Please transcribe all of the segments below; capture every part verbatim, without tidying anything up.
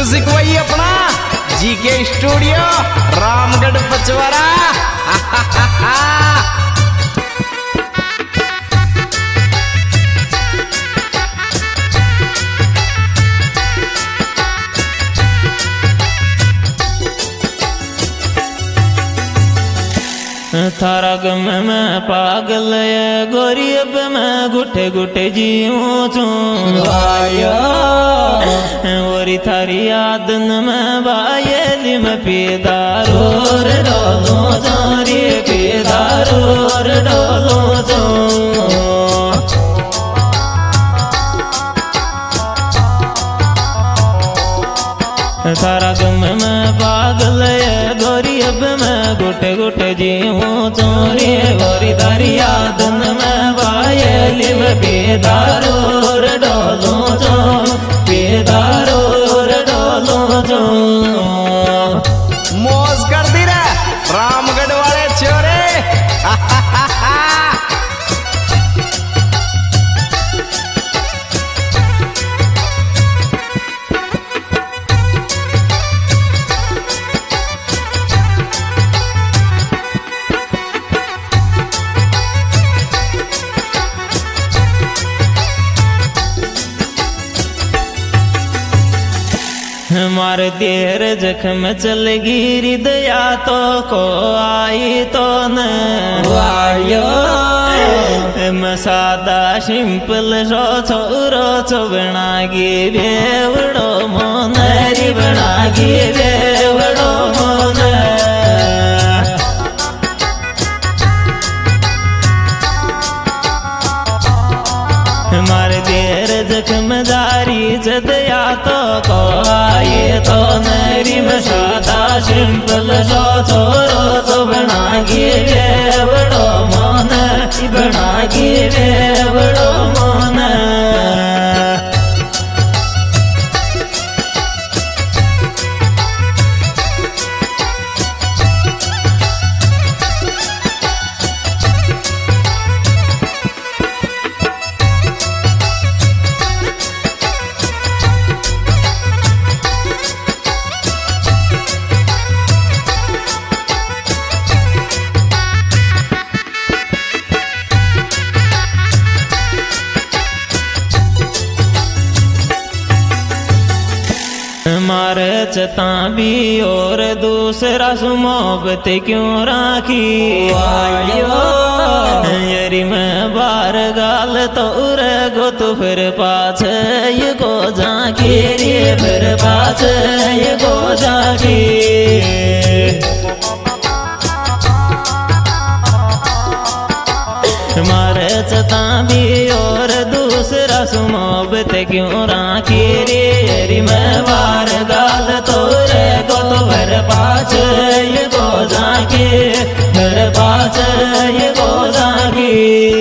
Music वही अपना GK studio Ramgarh पचवरा। थारा गम में पागल है गोरी अब मैं घुटे घुटे जीऊं चूं ओरी थारी याद न मैं बायली में पीदारो रे डोलो जोरी पीदारो रे डोलो जो थारा गम में पागल है गोरी अब मैं गुटे गुटे जीऊं चोरी गोरी तारी याद न मैं बायली में पीदारो रे डोलो जो पीदारो रे डोलो जो। मौज कर दी रे रामगढ़ वाले छोरे। मार देर जख्म चल गिरी दया तो को आई तो न आयो मैं सादा सिंपल सो छोरो छो बनागी बेवड़ो मोनरी बनागी बेवड़ो मोन मार देर जख्मदारी जदया तो को आए तो नरी में सादा सिंपल सो छोरो तो बनागी बेवड़ो मोन बनागी बेवड़ो मोन। मारे चता भी और दूसरा सुमोहबत क्यों राखी आयो यरी मैं बार गाल तो रे गो तो फिर पाछ ये गो जाकी रे फिर पाछ ये गो जाकी। मारे चता भी और दूसरा सुमोहबत क्यों राखी रे यरी मैं बार गाल तो रे गो तो भर पाछ ये गो जाके भर पाछ ये गो जाके।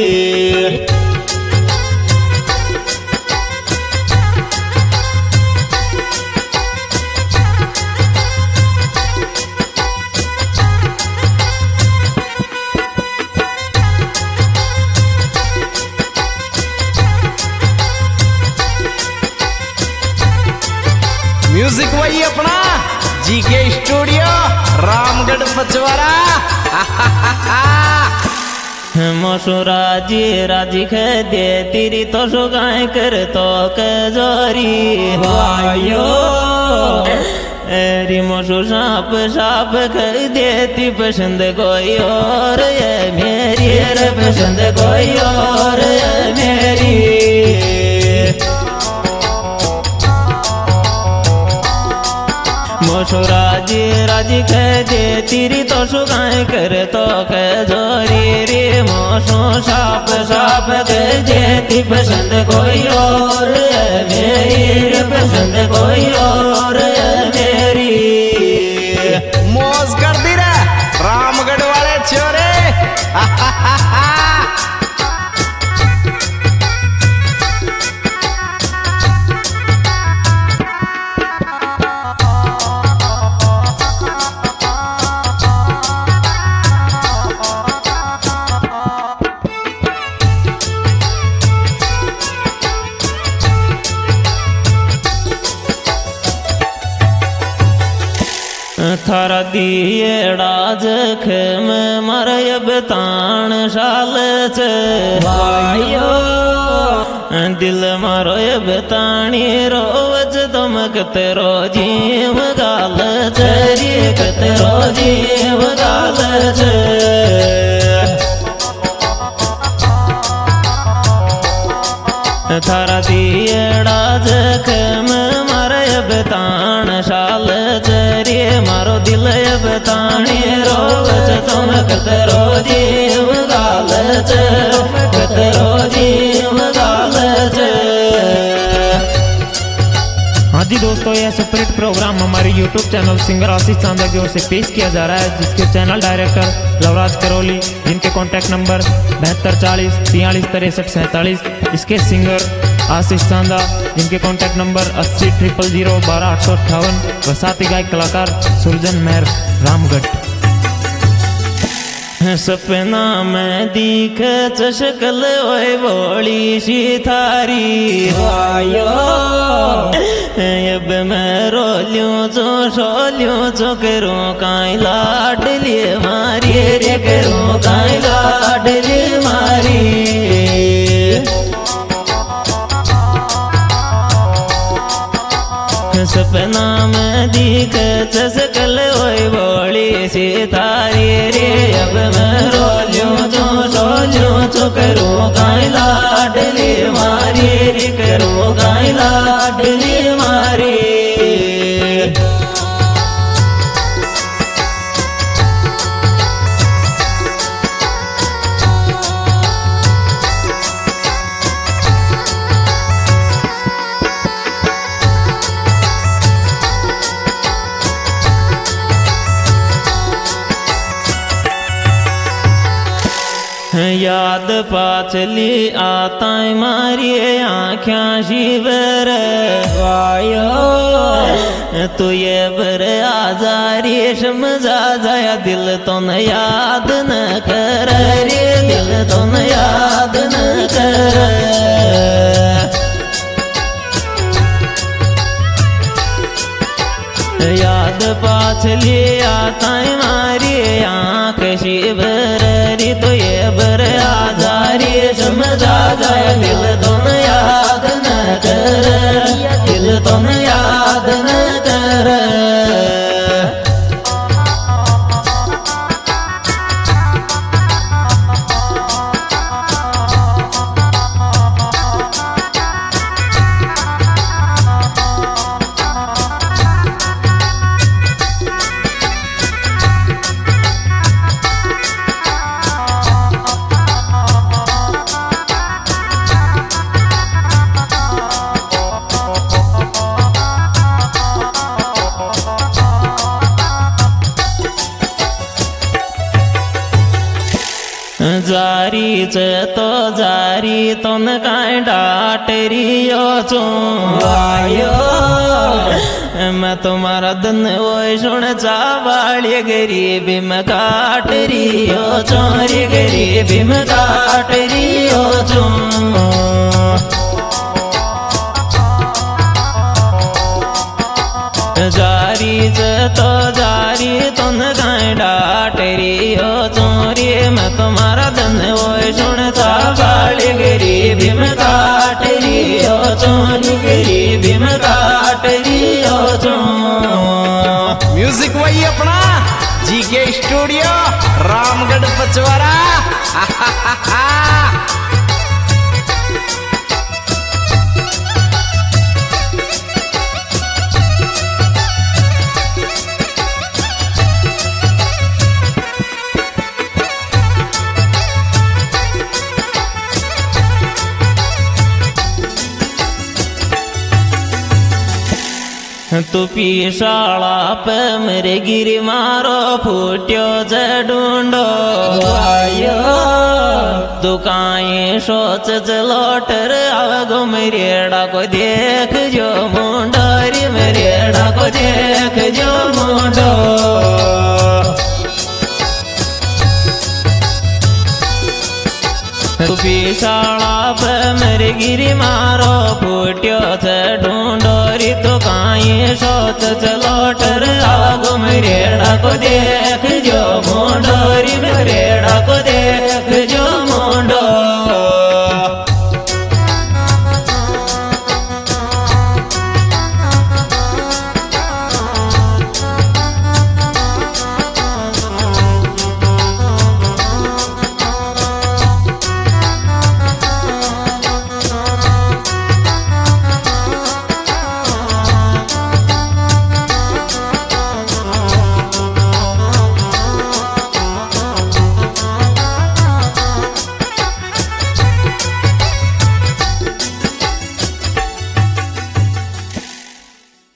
म्यूजिक वही अपना जीके स्टूडियो रामगढ़ पचवरा। मसूरा जी राजी खे दे तेरी तो सो गाय कर तो के जोरी आयो एरी मसू साप साप कर देती पसंद कोई और ये मेरी रे पसंद कोई और ये मेरी। मसूरा जी राजी खे दे तेरी तो सुगाय कर तो के जोरी रे मसू साप साप कर देती पसंद कोई और मेरी पसंद कोई और मेरी। मौज कर दी रे रामगढ़ वाले छोरे। थारा दिएड़ा जख में मरय बताण शाल च वायो दिल मारो बताणी रोवज तुमक तेरो जीव गाल चरी तेरो जीव गाल च थारा दिएड़ा जख में मरय बताण शाल चरी मारो दिल बताणी रोवज तुमक तेरो जीव गाल च तेरो जीव गाल च। हाँ जी दोस्तों, यह सेपरेट प्रोग्राम हमारे YouTube channel singer Ashish Chanda की ओर से पेश किया जा रहा है, जिसके चैनल डायरेक्टर लवराज करौली, जिनके कॉन्टैक्ट नंबर बहत्तर चालीस तियालीस तिरसठ सैंतालीस। इसके सिंगर आशीष चांदा, जिनके कॉन्टैक्ट नंबर अस्सी ट्रिपल जीरो बारह आठ सौ अट्ठावन। व साथी गायक कलाकार सुरजन मेहर रामगढ़। सपना में दीख चशकल ओए बोली सी थारी वायो अब मैं रोलियों जो शोलियों जो करूं काई लाडली मारी रे करूं काई लाडली मारी। सपना में दीख चसकल ओए बोली सी थारी रे अब मैं रोलियों जो शोलियों जो करूं काई लाडली मारी रे करूं काई लाडली मारी। याद पाचली आता मारी आँख्या शिवर वायो तू ये बर आजारी समझा जाया दिल तो न याद न कर रे दिल तो न याद न कर। याद पाछली आता मारी आँख शिवर री तो ये बर आजारी समझा जाए दिल तो न याद न कर दिल तो न याद न कर। जारी च तो जारी तो न काई डाटरियो चो आयो मैं तुम्हारा धन वो सुन चावाली गरीबी में काट रियो चोरी गरीबी में काट रियो चो। जारी च तो जारी तो न काई डाटरियो चोरी मैं तुम्हारा धन वो सुन चावाली गरीबी में काट रियो चोरी गरीबी में काट रियो चो। म्यूजिक वही अपना जी के स्टूडियो रामगढ़ पचवारा। तू पीशाला पे मेरे गिरी मारो फूट्यो जडूंडो आयो तू काई सोच चलोटर आवगो मेरेड़ा को देख जो मुंडरी मेरेड़ा को देख जो मुंडो। तू पीशाला पे मेरे गिरी मारो फूट्यो च ढूंढोरी तो काई सोच चलो टर आगो में रेड़ा को दे